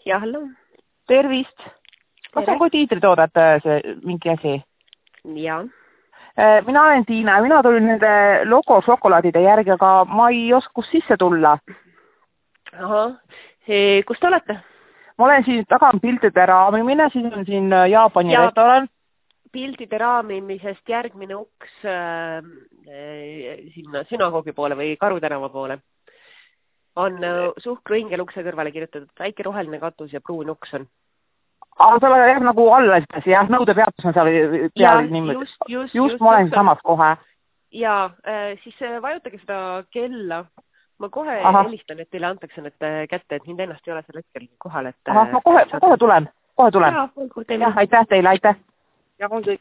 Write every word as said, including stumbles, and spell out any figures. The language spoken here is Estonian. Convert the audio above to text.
Ja, hallo. Tervist. Kas on kotiitritoodet see mingi asi? Ja. Mina olen Tiina ja mina tulin nende logo šokolaadide järgi, aga ma ei oska kus sisse tulla. Aha. E, kus te olete? Ma olen siin taga piltide raamimine, siis on siin Jaapani ja restoran. Piltide raamimisest järgmine uks äh, sinna sünagoogi poole või Karutänava poole. On äh, suhkruingel ukse kõrvale kirjutatud väike roheline katus ja pruun uks on. Aga see on jah nagu alla, jah, nõude peatus on seal peal niimoodi. Just, just, just, ma olen samas kohe. Ja äh, siis vajutage seda kella. Ma kohe Aha. helistan, et teile antakse need kätte, et mind ennast ei ole selle hetkel kohal. Et, Aha, ma kohe, kohe tulen. Kohe tulen. Ja, olgu teile. Ja, aitäh teile, aitäh. Ja, olgu.